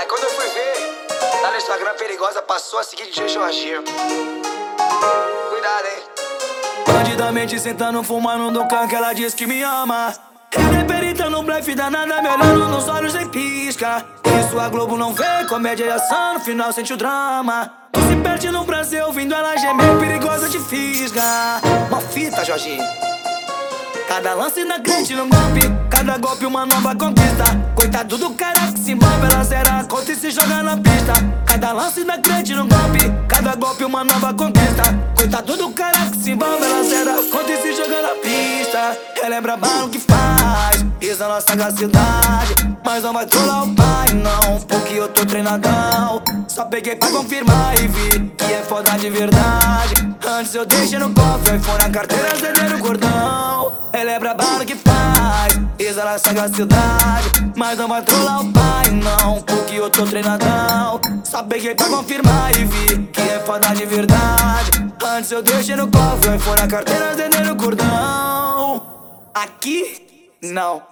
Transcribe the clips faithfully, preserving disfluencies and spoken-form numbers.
Aí quando eu fui ver, lá no Instagram Perigosa passou a seguir D J Jorginho. Cuidado, hein? Bandidamente sentando, fumando do canto, ela diz que me ama. Ela é perita no blefe danada, me olhando nos olhos sem pisca. Isso a Globo não vê, comédia e ação, no final sente o drama. Tu se perde no Brasil, ouvindo ela gemer, perigosa te fisga. Uma fita, Jorginho. Cada lance na crente no golpe, cada golpe uma nova conquista. Coitado do cara que se envolve, ela zera a conta e se joga na pista. Cada lance na crente no golpe, cada golpe uma nova conquista. Coitado do cara que se envolve, ela zera a conta e se joga na pista. Ela é braba no que faz, pisa na sagacidade, mas não vai trollar o pai não, porque eu tô treinadão. Só peguei pra confirmar e vi que é foda de verdade. Antes eu deixei no cofre, iPhone, a carteira, C D no cordão. Ela é braba no que faz, pisa na sagacidade, mas não vai trollar o pai não, porque eu tô treinadão. Só peguei pra confirmar e vi que é foda de verdade. Antes eu deixei no cofre, iPhone, a carteira, C D no cordão. Aqui, não.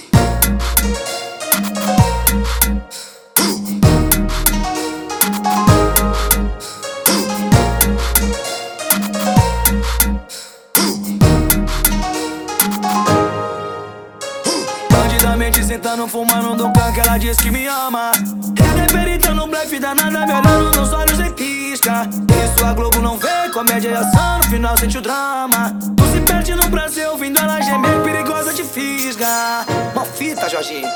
Bandidamente sentando, fumando do canto, ela diz que me ama. Ela é perita no blefe danada, me olhando nos olhos sem pisca. Isso a Globo não vê, comédia e ação, no final sente o drama. Tu se perde no Brasil, ouvindo ela gemer, perigosa te fisga. Uma fita, Jorginho.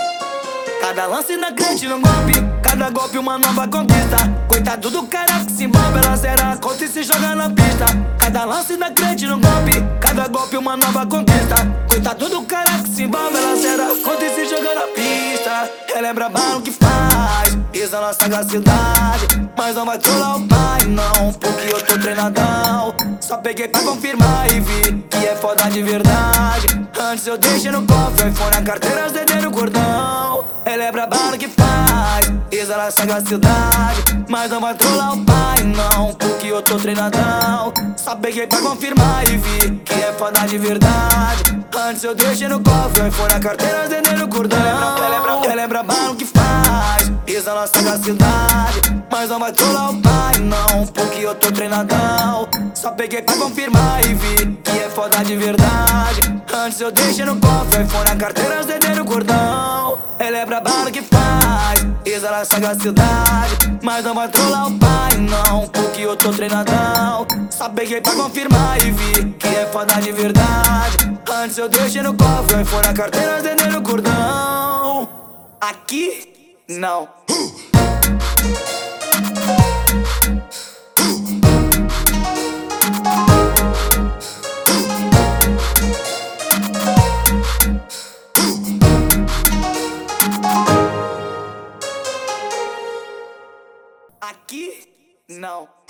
Cada lance na crente no golpe, cada golpe uma nova conquista. Coitado do cara que se envolve, ela zera a conta e se joga na pista. Cada lance na crente no golpe, cada golpe uma nova conquista. Coitado do cara que se envolve, ela zera a conta e se joga na pista. Ela é braba no que faz, pisa na sagacidade, mas não vai trollar o pai não, porque eu tô treinadão. Só peguei pra confirmar e vi que é foda de verdade. Antes eu deixei no cofre, iPhone, a carteira, C D no cordão. Ela é braba no que faz, pisa na sagacidade, mas não vai trollar o pai não, porque eu tô treinadão. Só peguei pra confirmar e vi que é foda de verdade. Antes eu deixei no cofre, iPhone, a carteira, C D no cordão. Ela é braba, ela é braba no que faz, pisa na sagacidade, mas não vai trollar o pai não, porque eu tô treinadão. Só peguei pra confirmar e vi que é foda de verdade. Antes eu deixei no cofre, iPhone, a carteira, C D no cordão. Ela é braba no que faz, pisa na sagacidade, mas não vai trollar o pai não, porque eu tô treinadão. Só peguei pra confirmar e vi que é foda de verdade. Antes eu deixei no cofre, iPhone, a carteira, C D no cordão. Aqui, não. Aqui, não.